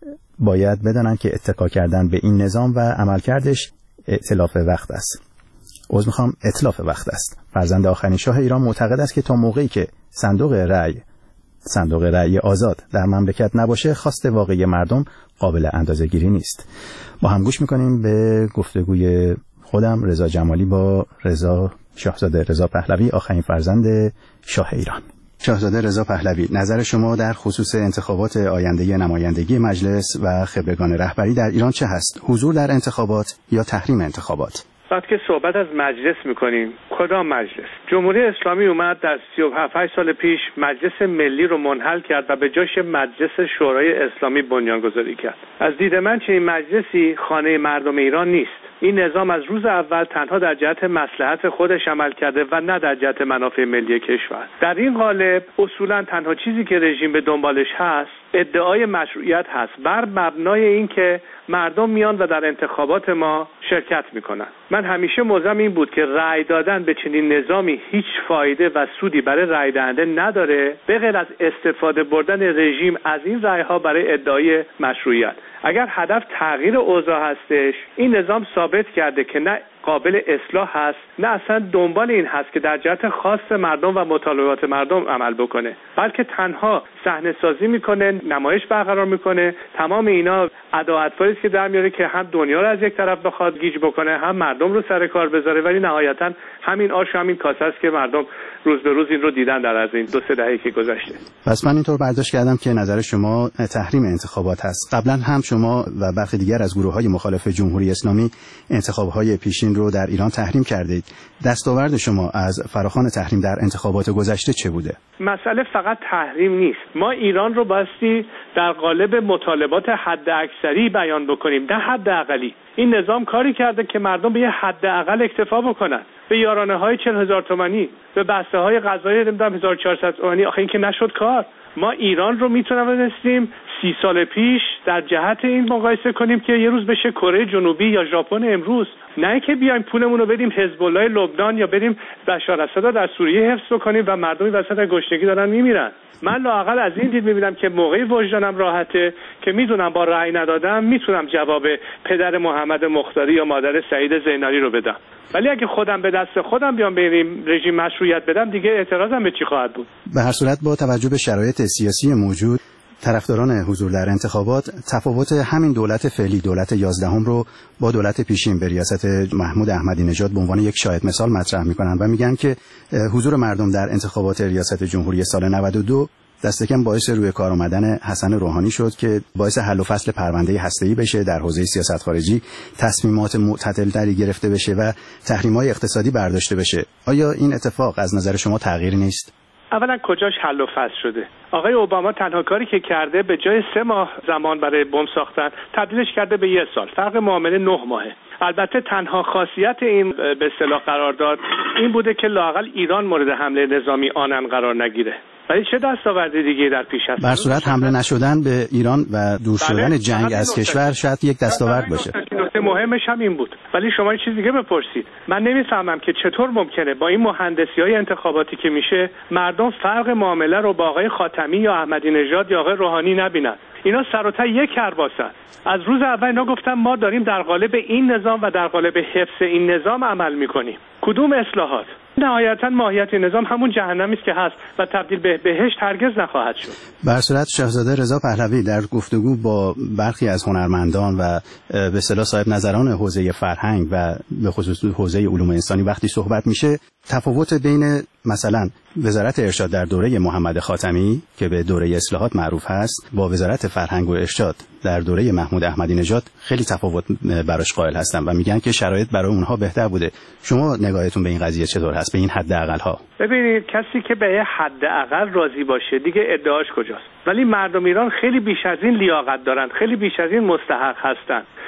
باید بدانن که اتکا کردن به این نظام و عملکردش ائتلاف وقت است. عذر میخوام اتلاف وقت است. فرزند آخرین شاه ایران معتقد است که تا موقعی که صندوق رأی صندوق رأی آزاد در مملکت نباشه خواست واقعی مردم قابل اندازه‌گیری نیست. با هم گوش میکنیم به گفتگوی خودم رضا جمالی با رضا شاهزاده رضا پهلوی آخرین فرزند شاه ایران. شاهزاده رضا پهلوی، نظر شما در خصوص انتخابات آینده نمایندگی مجلس و خبرگان رهبری در ایران چه هست؟ حضور در انتخابات یا تحریم انتخابات؟ وقتی که صحبت از مجلس میکنیم، کدام مجلس؟ جمهوری اسلامی اومد در سی و هفت سال پیش مجلس ملی رو منحل کرد و به جاش مجلس شورای اسلامی بنیانگذاری کرد. از دید من چنین مجلسی خانه مردم ایران نیست. این نظام از روز اول تنها در جهت مصلحت خودش عمل کرده و نه در جهت منافع ملی کشور. در این قالب اصولا تنها چیزی که رژیم به دنبالش هست ادعای مشروعیت هست بر مبنای اینکه مردم میان و در انتخابات ما شرکت میکنن. من همیشه موضوعم این بود که رأی دادن به چنین نظامی هیچ فایده و سودی برای رأی دهنده نداره به غیر از استفاده بردن رژیم از این رأی‌ها برای ادعای مشروعیت. اگر هدف تغییر اوضاع هستش، این نظام ثابت کرده که نه قابل اصلاح هست نه اصلا دنبال این هست که در جهت خاص مردم و مطالبات مردم عمل بکنه، بلکه تنها صحنه سازی میکنه، نمایش برقرار میکنه. تمام اینا ادعاءاطفالی است که در میاره که هم دنیا رو از یک طرف بخواد گیج بکنه هم مردم رو سر کار بذاره، ولی نهایتا همین آش و همین کاسه است که مردم روز به روز این رو دیدن در از این دو سه دهه‌ای که گذشته. پس من اینطور برداشت کردم که نظر شما تحریم انتخابات هست. قبلا هم شما و برخی دیگر از گروه‌های مخالف جمهوری اسلامی انتخاب‌های پیشین رو در ایران تحریم کردید. دستاورد شما از فراخوان تحریم در انتخابات گذشته چه بوده؟ مسئله فقط تحریم نیست. ما ایران رو باستی در قالب مطالبات حداکثری بیان بکنیم نه حداقلی. این نظام کاری کرده که مردم به یه حداقل اکتفا بکنن، به یارانه های چهل هزار تومانی، به بسته های غذایی نمیدونم هزار و چهارصد تومانی. آخه این که نشد کار. ما ایران رو میتونیم سی سال پیش در جهت این مقایسه کنیم که یه روز بشه کره جنوبی یا ژاپن امروز، نه که بیایم پولمون رو بدیم حزب الله لبنان یا بدیم بشار اسد در سوریه حفظ کنیم و مردمی وسط گشنگی دارن میمیرن. من لااقل از این دید میبینم که موقعی وجدانم راحته که میدونم با رأی ندادم میتونم جواب پدر محمد مختاری یا مادر سعید زینالی رو بدم، ولی اگه خودم به دست خودم بیام به این رژیم مشروعیت بدم دیگه اعتراضم به چی خواهد بود؟ به هر صورت با توجه به شرایط سیاسی موجود طرفداران حضور در انتخابات تفاوت همین دولت فعلی دولت یازدهم رو با دولت پیشین به ریاست محمود احمدی نژاد به عنوان یک شاهد مثال مطرح میکنن و میگن که حضور مردم در انتخابات ریاست جمهوری سال نود و دو دست کم باعث روی کار آمدن حسن روحانی شد که باعث حل و فصل پرونده هسته‌ای بشه در حوزه سیاست خارجی، تصمیمات معتدل‌تری گرفته بشه و تحریم‌های اقتصادی برداشته بشه. آیا این اتفاق از نظر شما تغییری نیست؟ اولا کجاش حل و فصل شده؟ آقای اوباما تنها کاری که کرده به جای سه ماه زمان برای بمب ساختن تبدیلش کرده به یک سال. فرق معامله نه ماهه. البته تنها خاصیت این به اصطلاح قرارداد این بوده که لااقل ایران مورد حمله نظامی آنن قرار نگیره. ولی چه دستاورد دیگه در پیش هست؟ بر صورت حمله نشدن به ایران و دور شدن بله، جنگ از کشور شاید یک دستاورد باشه. نکته مهمش هم این بود. ولی شما یه چیز دیگه بپرسید. من نمیفهمم که چطور ممکنه با این مهندسی‌های انتخاباتی که میشه مردم فرق معامله رو با آقای خاتمی یا احمدی نژاد یا آقای روحانی نبینن. اینا سر و ته یک کرباسن. از روز اول اینا گفتن ما داریم در قالب این نظام و در قالب حفظ این نظام عمل میکنیم. کدوم اصلاحات؟ نهایتا ماهیت نظام همون جهنمی است که هست و تبدیل به بهشت هرگز نخواهد شد. بر صورت شاهزاده رضا پهلوی در گفتگو با برخی از هنرمندان و به اصطلاح صاحب نظران حوزه فرهنگ و به خصوص حوزه علوم انسانی وقتی صحبت میشه تفاوت بین مثلا وزارت ارشاد در دوره محمد خاتمی که به دوره اصلاحات معروف هست با وزارت فرهنگ و ارشاد در دوره محمود احمدی نژاد خیلی تفاوت براش قائل هستن و میگن که شرایط برای اونها بهتر بوده. شما نگاهتون به این قضیه چطور هست؟ به این حداقل ها؟ ببینید کسی که به حداقل راضی باشه دیگه ادعاش کجاست؟ ولی مردم ایران خیلی بیش از این لیاقت دارن، خیلی بیش از این مستحق هستن.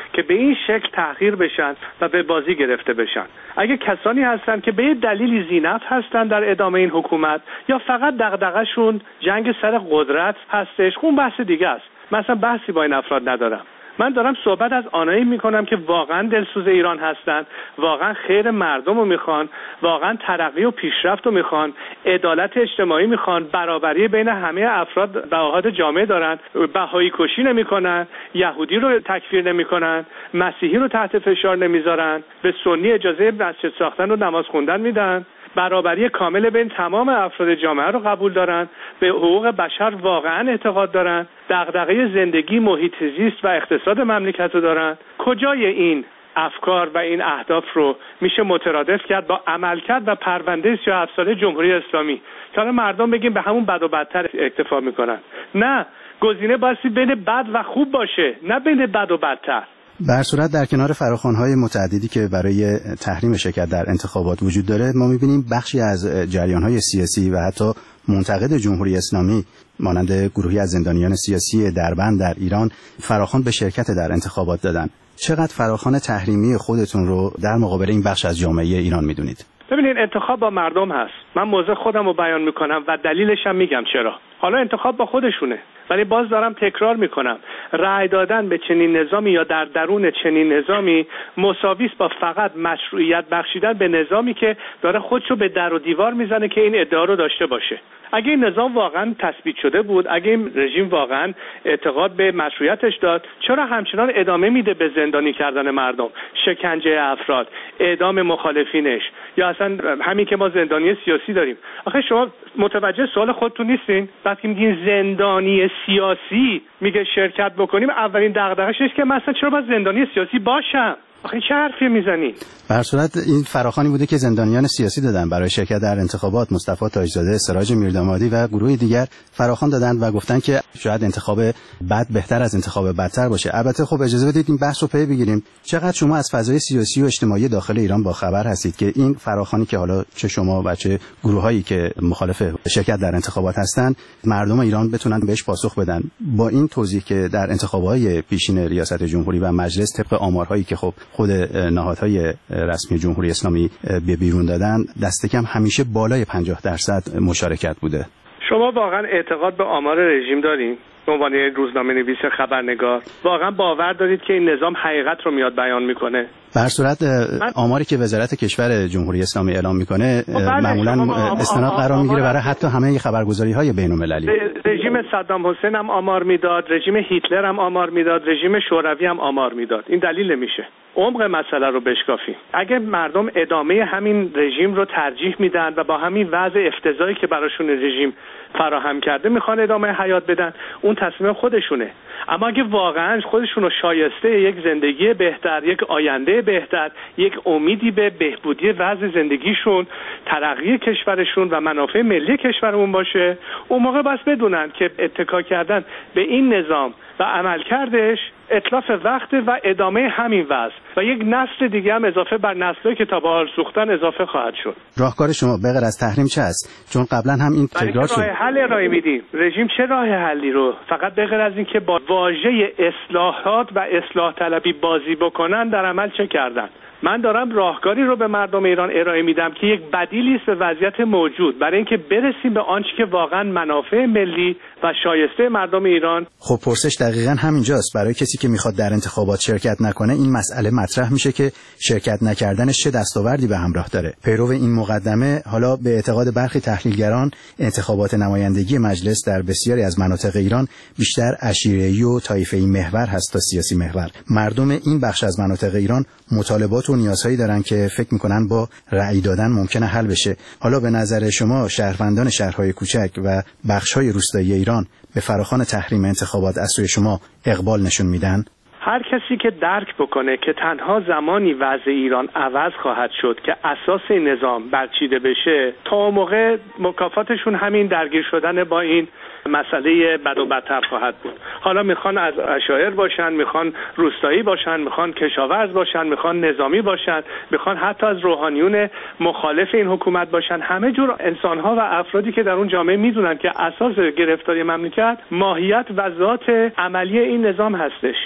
که به این شکل تحقیر بشن و به بازی گرفته بشن. اگه کسانی هستن که به یه دلیلی ذی‌نفع هستن در ادامه این حکومت یا فقط دغدغه‌شون جنگ سر قدرت هستش، اون بحث دیگه است. مثلا بحثی با این افراد ندارم. من دارم صحبت از آنایی میکنم که واقعا دلسوز ایران هستن، واقعا خیر مردم رو میخوان، واقعا ترقی و پیشرفت رو میخوان، عدالت اجتماعی میخوان، برابری بین همه افراد و احاد جامعه دارن، بهایی کشی نمیکنن، یهودی رو تکفیر نمیکنن، مسیحی رو تحت فشار نمیذارن، به سنی اجازه مسجد ساختن و نماز خوندن میدن، برابری کامل بین تمام افراد جامعه رو قبول دارن، به حقوق بشر واقعا اعتقاد دارن، دغدغه زندگی، محیط زیست و اقتصاد مملکت رو دارن. کجای این افکار و این اهداف رو میشه مترادف کرد با عملکرد و پرونده سی و هفت ساله جمهوری اسلامی که حالا مردم بگیم به همون بد و بدتر اکتفا میکنن؟ نه، گزینه بایستی بین بد و خوب باشه، نه بین بد و بدتر. به هر صورت در کنار فراخوان‌های متعددی که برای تحریم شرکت در انتخابات وجود داره، ما می‌بینیم بخشی از جریان‌های سیاسی و حتی منتقد جمهوری اسلامی مانند گروهی از زندانیان سیاسی دربند در ایران فراخوان به شرکت در انتخابات دادن. چقدر فراخوان تحریمی خودتون رو در مقابل این بخش از جامعه ایران می‌دونید؟ ببینید، انتخاب با مردم هست. من موضع خودم رو بیان میکنم و دلیلش هم میگم چرا. حالا انتخاب با خودشونه، ولی باز دارم تکرار میکنم، رأی دادن به چنین نظامی یا در درون چنین نظامی مساوی است با فقط مشروعیت بخشیدن به نظامی که داره خودشو به در و دیوار میزنه که این ادعا رو داشته باشه. اگه این نظام واقعا تثبیت شده بود، اگه این رژیم واقعا اعتقاد به مشروعیتش داد، چرا همچنان ادامه میده به زندانی کردن مردم، شکنجه افراد، اعدام مخالفینش، یا اصلا همین که ما زندانی سیاسی داریم؟ آخه شما متوجه سوال خودتون نیستین؟ وقتی میگین زندانی سیاسی میگه شرکت بکنیم، اولین دغدغه‌اش اینه که مثلا چرا باید زندانی سیاسی باشم؟ آخه چه حرفی میزنی؟ به هر صورت این فراخوانی بوده که زندانیان سیاسی دادن برای شرکت در انتخابات. مصطفی تاجزاده، سراج میردامادی و گروه دیگر فراخوان دادن و گفتن که شاید انتخاب بد بهتر از انتخاب بدتر باشه. البته خب اجازه بدید این بحث رو پی بگیریم. چقدر شما از فضای سیاسی و اجتماعی داخل ایران با خبر هستید که این فراخوانی که حالا چه شما و چه گروهایی که مخالف شرکت در انتخابات هستن، مردم ایران بتونن بهش پاسخ بدن؟ با این توضیح که در انتخابات پیشین ریاست جمهوری و مجلس طبق آمارهایی که خب خود نهادهای رسمی جمهوری اسلامی به بیرون دادن، دست کم همیشه بالای پنجاه درصد مشارکت بوده. شما واقعا اعتقاد به آمار رژیم دارین؟ به عنوان روزنامه نویس خبرنگار واقعا باور دارید که این نظام حقیقت رو میاد بیان میکنه؟ به هر صورت آماری که وزارت کشور جمهوری اسلامی اعلام میکنه معمولا استناد قرار میگیره برای حتی همه خبرگزاری‌های بین‌المللی. رژیم صدام حسین هم آمار میداد، رژیم هیتلر هم آمار میداد، رژیم شوروی هم آمار میداد. این دلیل نمیشه عمق مسئله رو بشکافیم. اگه مردم ادامه همین رژیم رو ترجیح میدن و با همین وضع افتضاحی که براشون رژیم فراهم کرده میخوان ادامه حیات بدن، اون تصمیم خودشونه. اما اگه واقعا خودشون رو شایسته یک زندگی بهتر، یک آینده بهتر، یک امیدی به بهبودی وضع زندگیشون، ترقی کشورشون و منافع ملی کشورمون باشه، اون موقع بس بدونن که اتکا کردن به این نظام و عمل کردش اتلاف وقت و ادامه همین وضع و یک نسل دیگه هم اضافه بر نسلی که تا به حال سوختن اضافه خواهد شد. راهکار شما بغیر از تحریم چه است؟ چون قبلا هم این تکرار شد. راه حل ارائه میدیم. رژیم چه راه حلی رو فقط بغیر از این که با واژه اصلاحات و اصلاح طلبی بازی بکنن در عمل چه کردن؟ من دارم راهکاری رو به مردم ایران ارائه میدم که یک بدیلی است به وضعیت موجود برای اینکه برسیم به آنچه که واقعا منافع ملی و شایسته مردم ایران. خب پرسش دقیقاً همینجاست. برای کسی که میخواد در انتخابات شرکت نکنه، این مسئله مطرح میشه که شرکت نکردنش چه دستاوردی به همراه داره. پیرو این مقدمه، حالا به اعتقاد برخی تحلیلگران، انتخابات نمایندگی مجلس در بسیاری از مناطق ایران بیشتر عشیره‌ای و طایفه‌ای محور هست تا سیاسی محور. مردم این بخش از مناطق ایران مطالبات و نیازهایی دارن که فکر میکنن با رأی دادن ممکنه حل بشه. حالا به نظر شما شهروندان شهرهای کوچک و بخش‌های روستایی ایران به فراخوان تحریم انتخابات از سوی شما اقبال نشون میدن؟ هر کسی که درک بکنه که تنها زمانی وضع ایران عوض خواهد شد که اساس این نظام برچیده بشه، تا موقع مکافاتشون همین درگیر شدن با این مسئله بد و بدتر خواهد بود. حالا میخوان از عشایر باشن، میخوان روستایی باشن، میخوان کشاورز باشن، میخوان نظامی باشن، میخوان حتی از روحانیون مخالف این حکومت باشن. همه جور انسانها و افرادی که در اون جامعه میدونن که اساس گرفتاری مملکت ماهیت و ذات عملی این نظام هستش. گزینه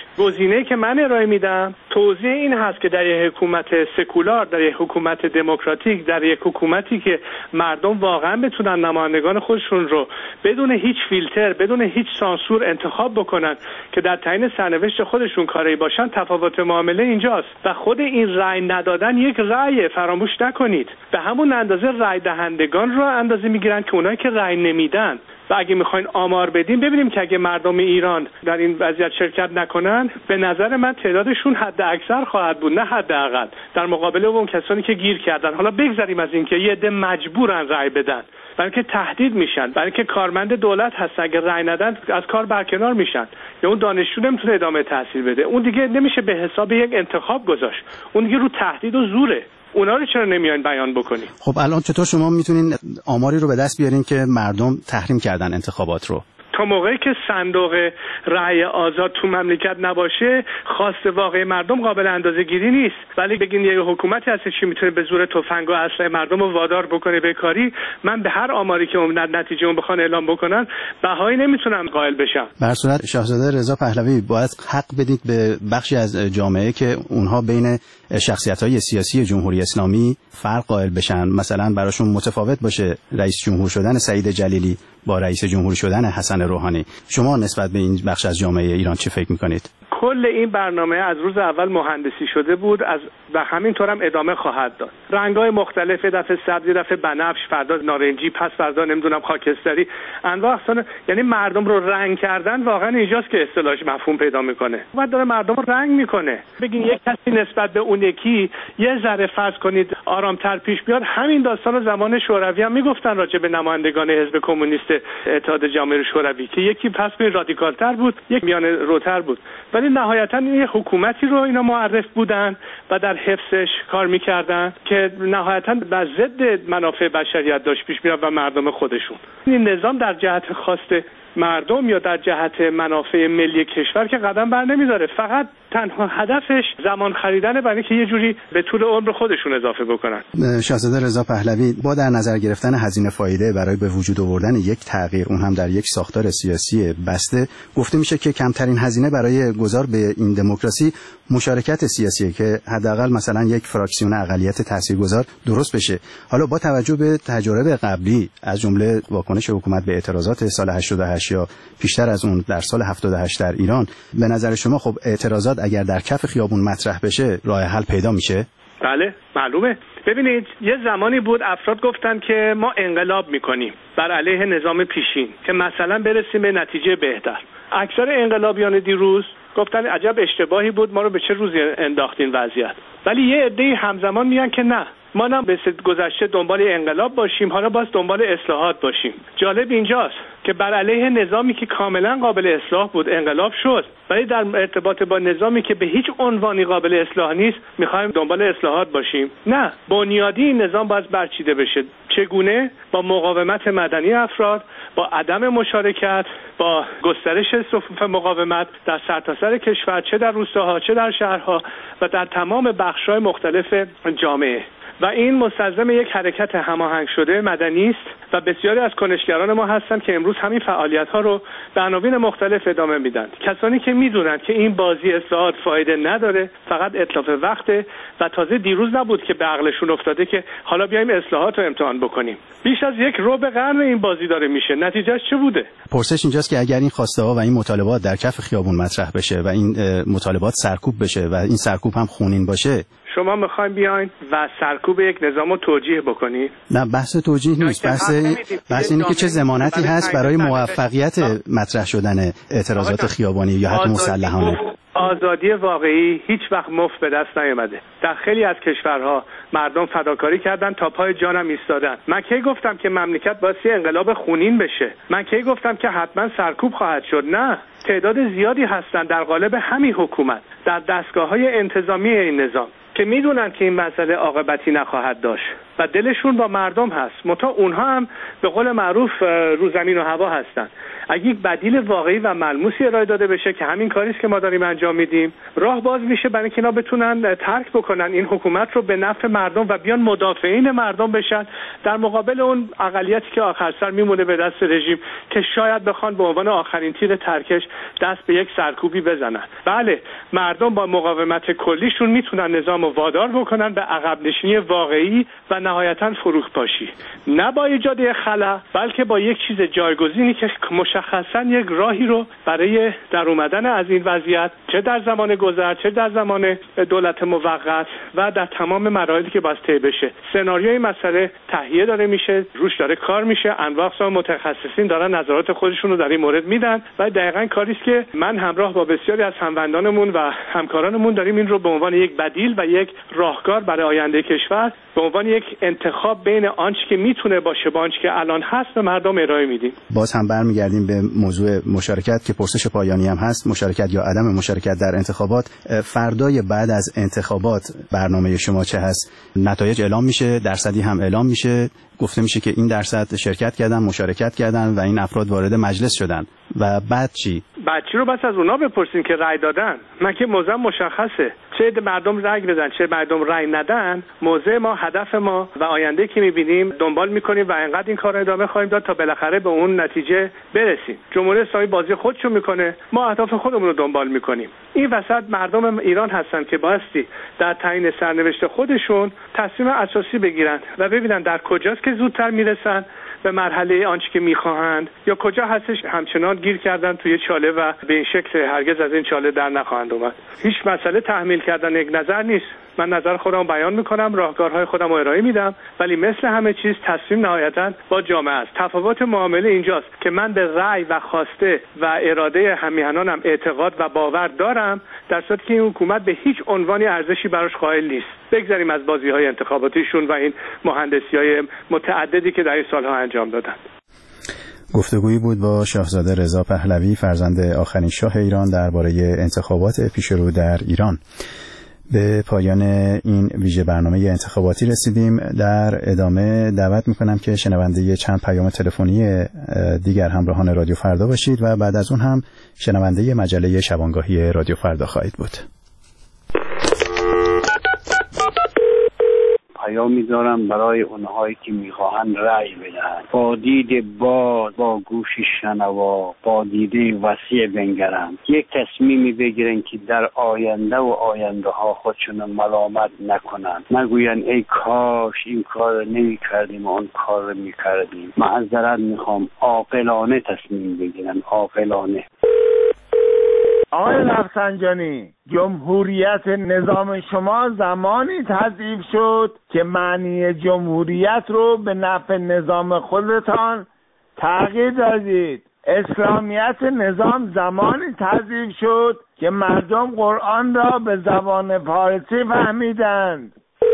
گزینه‌ای که من ارائه میدم توضیح این هست که در یک حکومت سکولار، در یک حکومت دموکراتیک، در یک حکومتی که مردم واقعا بتونن نمایندگان خودشون رو بدون هیچ فیلتر، بدون هیچ سانسور انتخاب بکنن که در تعیین سرنوشت خودشون کاری باشن، تفاوت معامله اینجاست. و خود این رأی ندادن یک رأی، فراموش نکنید. به همون اندازه رأی دهندگان رو اندازه میگیرن که اونایی که رأی نمیدن. و اگه میخواین آمار بدیم ببینیم که اگه مردم ایران در این وضعیت شرکت نکنن، به نظر من تعدادشون حد اکثر خواهد بود، نه حد اقل، در مقابله اون کسانی که گیر کردن. حالا بگذاریم از این که یه عده مجبورن رأی بدن، برای که تهدید میشن، برای که کارمند دولت هست اگه رأی ندن از کار برکنار میشن، یا اون دانشجو نمیتونه ادامه تحصیل بده. اون دیگه نمیشه به حساب یک انتخاب گذاشت، اون دیگه رو تهدید و زوره. اونا رو چرا نمیاین بیان بکنین؟ خب الان چطور شما میتونین آماری رو به دست بیارین که مردم تحریم کردن انتخابات رو؟ تا موقعی که صندوق رأی آزاد تو مملکت نباشه، خواست واقعی مردم قابل اندازه‌گیری نیست. ولی بگین یه حکومتی هست که میتونه به زور تفنگ و اسلحه مردم رو وادار بکنه به کاری، من به هر آماری که اون نتیجه اون بخوان اعلام بکنن بهایی نمیتونم قائل بشم. به هر صورت شاهزاده رضا پهلوی، باید حق بدید به بخشی از جامعه که اونها بین شخصیت‌های سیاسی جمهوری اسلامی فرق قائل بشن، مثلا براشون متفاوت باشه رئیس جمهور شدن سعید جلیلی با رئیس جمهور شدن حسن روحانی. شما نسبت به این بخش از جامعه ایران چه فکر می‌کنید؟ کل این برنامه از روز اول مهندسی شده بود از و همینطور هم ادامه خواهد داد. رنگ‌های مختلف، دفعه سبزی، دفعه بنفش، فردا نارنجی، پس فردا نمیدونم خاکستری، انواع اقسام. یعنی مردم رو رنگ کردن واقعا اینجاست که اصطلاحش مفهوم پیدا میکنه. و داره مردم رو رنگ میکنه. بگین یک کسی نسبت به اون یکی یه ذره فرض کنید آرامتر پیش بیاد. همین داستان زمان شوروی هم میگفتن راجع به نمایندگان حزب کمونیست اتحاد جماهیر شوروی که یکی پس به رادیکال‌تر بود، یک میانه روتر بود. ولی نهایتاً این حکومتی رو اینا معرف بودن و در حفظش کار میکردن که نهایتاً بر ضد منافع بشریت داشت پیش میرفت و مردم خودشون. این نظام در جهت خواست مردم یا در جهت منافع ملی کشور که قدم بر نمیداره، فقط تنها هدفش زمان خریدنه برای که یه جوری به طول عمر خودشون اضافه بکنن. شاهزاده رضا پهلوی، با در نظر گرفتن هزینه فایده برای به وجود آوردن یک تغییر، اون هم در یک ساختار سیاسی بسته، گفته میشه که کمترین هزینه برای گذار به این دموکراسی مشارکت سیاسیه که حداقل مثلا یک فراکسیون اقلیت تاثیرگذار درست بشه. حالا با توجه به تجارب قبلی از جمله واکنش حکومت به اعتراضات سال هشتاد و هشت یا پیشتر از اون در سال هفتاد و هشت در ایران، به نظر شما خب اعتراضات اگر در کف خیابون مطرح بشه راه حل پیدا میشه؟ بله معلومه. ببینید یه زمانی بود افراد گفتن که ما انقلاب میکنیم بر علیه نظام پیشین که مثلا برسیم به نتیجه بهتر. اکثر انقلابیان دیروز گفتن عجب اشتباهی بود، ما رو به چه روزی انداختین وضعیت. ولی یه عده‌ای همزمان میگن که نه، ما هم به گذشته دنبال انقلاب باشیم، حالا باز دنبال اصلاحات باشیم. جالب اینجاست که بر علیه نظامی که کاملا قابل اصلاح بود انقلاب شد، ولی در ارتباط با نظامی که به هیچ عنوانی قابل اصلاح نیست میخوایم دنبال اصلاحات باشیم. نه، بنیادی این نظام باید برچیده بشه. چگونه؟ با مقاومت مدنی افراد، با عدم مشارکت، با گسترش صفوف مقاومت در سرتاسر کشور، چه در روستاها چه در شهرها و در تمام بخش‌های مختلف جامعه. و این مستلزم یک حرکت هماهنگ شده مدنی است و بسیاری از کنشگران ما هستند که امروز همین فعالیت‌ها رو به عناوین مختلف ادامه میدن. کسانی که میدونن که این بازی اصلاحات فایده نداره، فقط اتلاف وقته و تازه دیروز نبود که به عقلشون افتاده که حالا بیایم اصلاحات رو امتحان بکنیم. بیش از یک ربع قرن این بازی داره میشه. نتیجهش چه بوده؟ پرسش اینجاست که اگر این خواسته ها و این مطالبات در کف خیابون مطرح بشه و این مطالبات سرکوب بشه و این سرکوب هم خونین باشه، شما میخواین بیاین و سرکوب یک نظام رو توجیه بکنید؟ نه، بحث توجیه نیست. بحث بحث اینه که چه ضمانتی هست برای موفقیت مطرح شدن اعتراضات خیابانی یا حتی مسلحانه. آزادی واقعی هیچ وقت مفت به دست نیامده. در خیلی از کشورها مردم فداکاری کردن، تا پای جانم ایستادن. من کی گفتم که مملکت باید انقلاب خونین بشه؟ من کی گفتم که حتما سرکوب خواهد شد؟ نه، تعداد زیادی هستن در قالب همین حکومت در دستگاه‌های انتظامی این نظام که میدونن که این مسئله عاقبتی نخواهد داشت. و دلشون با مردم هست، منتها اونها هم به قول معروف رو زمین و هوا هستن. اگه یک بدیل واقعی و ملموسی ارائه داده بشه که همین کاریه که ما داریم انجام میدیم، راه باز میشه برای اینکه اینا بتونن ترک بکنن این حکومت رو به نفع مردم و بیان مدافعین مردم بشن در مقابل اون اقلیتی که آخر سر میمونه به دست رژیم که شاید بخوان به عنوان آخرین تیر ترکش دست به یک سرکوبی بزنن. بله، مردم با مقاومت کلیشون میتونن نظام رو وادار بکنن به عقب نشینی واقعی و نهایتاً فروخپاشی، نه با ایجاد خلا، بلکه با یک چیز جایگزینی که مشخصاً یک راهی رو برای در اومدن از این وضعیت، چه در زمان گذر چه در زمان دولت موقت و در تمام مراحلی که باید طی بشه. سناریوی مسئله تهیه داره میشه، روش داره کار میشه، انواع اقسام متخصصین دارن نظرات خودشون رو در این مورد میدن و دقیقاً کاری است که من همراه با بسیاری از هموندانمون و همکارانمون داریم این رو به عنوان یک بدیل و یک راهکار برای آینده کشور، به عنوان یک انتخاب بین آنچه که میتونه باشه با آنچه که الان هست به مردم ارائه میدیم. باز هم برمیگردیم به موضوع مشارکت که پرسش پایانی هم هست، مشارکت یا عدم مشارکت در انتخابات. فردای بعد از انتخابات برنامه شما چه هست؟ نتایج اعلام میشه، درصدی هم اعلام میشه، گفته میشه که این درصد شرکت کردن، مشارکت کردن و این افراد وارد مجلس شدن و بعد چی؟ بعد چی رو بس از اونا بپرسین که رأی دادن. من که موضع مشخصه، چه مردم رأی بدن چه مردم رأی ندن، موضع ما، هدف ما و آینده که میبینیم دنبال میکنیم و اینقدر این کار رو ادامه خواهیم داد تا بالاخره به اون نتیجه برسیم. جمهوری اسلامی بازی خودشو میکنه، ما اهداف خودمون رو دنبال میکنیم. این وسط مردم ایران هستن که بایستی در تعیین سرنوشت خودشون تصمیم اساسی بگیرن و ببینن در کجاست که زودتر میرسن به مرحله آنچه که میخواهند یا کجا هستش همچنان گیر کردن توی چاله و به این شکل هرگز از این چاله در نخواهند اومد. هیچ مسئله تحمیل کردن یک نظر نیست. من نظر خودم بیان میکنم، راهکارهای خودم رو ارائه میدم، ولی مثل همه چیز تصمیم نهایتاً با جامعه است. تفاوت معامله اینجاست که من به رأی و خواسته و اراده همیهنانم اعتقاد و باور دارم، در صورتی که این حکومت به هیچ عنوانی ارزشی براش قائل نیست. بگذاریم از بازی‌های انتخاباتیشون و این مهندسی‌های متعددی که در این سال‌ها انجام دادن. گفتگویی بود با شاهزاده رضا پهلوی، فرزند آخرین شاه ایران، درباره انتخابات پیشرو در ایران. به پایان این ویژه برنامه انتخاباتی رسیدیم. در ادامه دعوت میکنم که شنونده چند پیام تلفنی دیگر همراهان رادیو فردا باشید و بعد از اون هم شنونده مجله شبانگاهی رادیو فردا خواهید بود. پیامی دارم برای اونهایی که میخواهند رأی بدهند. با دید باد، با گوش شنوا، با دیده وسیع بنگرند. یک تصمیمی بگیرن که در آینده و آینده ها خودشون ملامت نکنند. نگوین ای کاش این کار نمی کردیم و آن کار می کردیم. معذرت میخوام، عاقلانه تصمیم بگیرن، عاقلانه. آقای رفسنجانی، جمهوریت نظام شما زمانی تضعیف شد که معنی جمهوریت رو به نفع نظام خودتان تغییر دادید. اسلامیت نظام زمانی تضعیف شد که مردم قرآن را به زبان فارسی فهمیدند.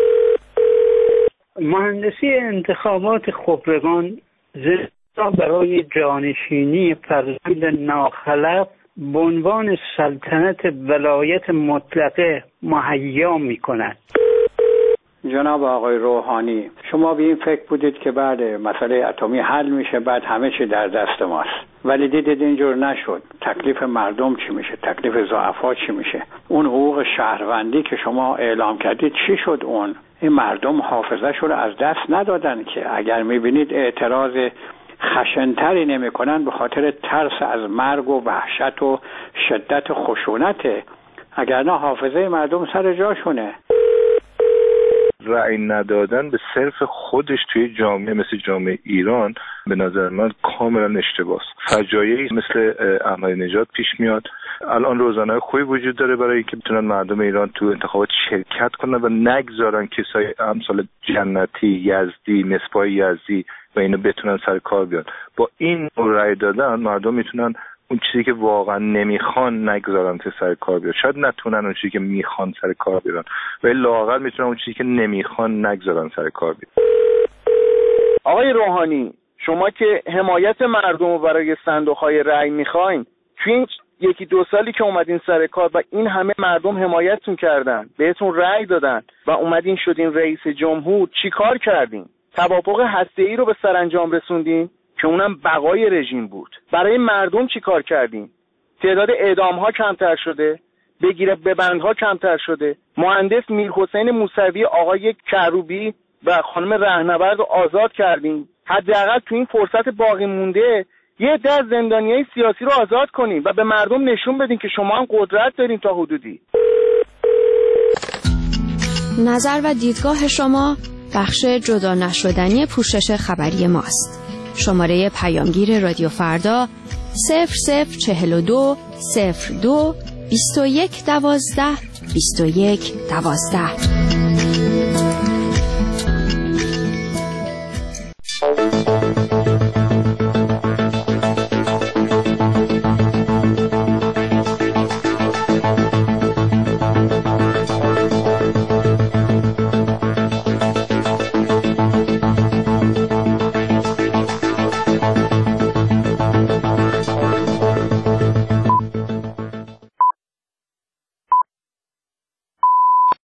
مهندسی انتخابات خبرگان زیرا برای جانشینی فرزند ناخلف به عنوان سلطنت ولایت مطلقه مهیا می کند. جناب آقای روحانی، شما به این فکر بودید که بعد مسئله اتمی حل میشه، بعد همه چی در دست ماست، ولی دیدید اینجور نشد. تکلیف مردم چی میشه؟ تکلیف ضعفا چی میشه؟ اون حقوق شهروندی که شما اعلام کردید چی شد؟ اون این مردم حافظه شده از دست ندادن که اگر میبینید اعتراض خشنتری نمی کنن به خاطر ترس از مرگ و وحشت و شدت خشونته، اگر نه حافظه مردم سر جاشونه. رأی ندادن به صرف خودش توی جامعه مثل جامعه ایران به نظر من کاملا اشتباهه. فجایعی مثل احمدی نژاد پیش میاد. الان روزنامه خوبی وجود داره برای اینکه بتونن مردم ایران تو انتخابات شرکت کنن و نگذارن کسای امثال جنتی، یزدی، مصباح یزدی و اینو بتونن سر کار بیان. با این رأی دادن مردم میتونن اون چیزی که واقعا نمیخوان نگذارن که سر کار بیان. شاید نتونن اون چیزی که میخوان سر کار بیان، ولی لااقل میتونن اون چیزی که نمیخوان نگذارن سر کار بیان. آقای روحانی، شما که حمایت مردم رو برای صندوق‌های رأی میخواین، توی این یکی دو سالی که اومدین سر کار و این همه مردم حمایتتون کردن، بهتون رأی دادن و اومدین شدین رئیس جمهور، چی کار کردین؟ توافق هسته‌ای رو به سرانجام رسوندین که اونم بقای رژیم بود. برای مردم چی کار کردین؟ تعداد اعدام‌ها کمتر شده، بگیره ببندها کمتر شده. مهندس میرحسین موسوی، آقای کروبی و خانم رهنورد رو آزاد کردین. حداقل تو این فرصت باقی مونده یه عده از زندانیای سیاسی رو آزاد کنین و به مردم نشون بدین که شما هم قدرت دارین تا حدودی. نظر و دیدگاه شما بخش جدا نشدنی پوشش خبری ماست. شماره پیامگیر رادیو فردا صفر صفر چهل و دو صفر دو بیست و یک دوازده بیست و یک دوازده.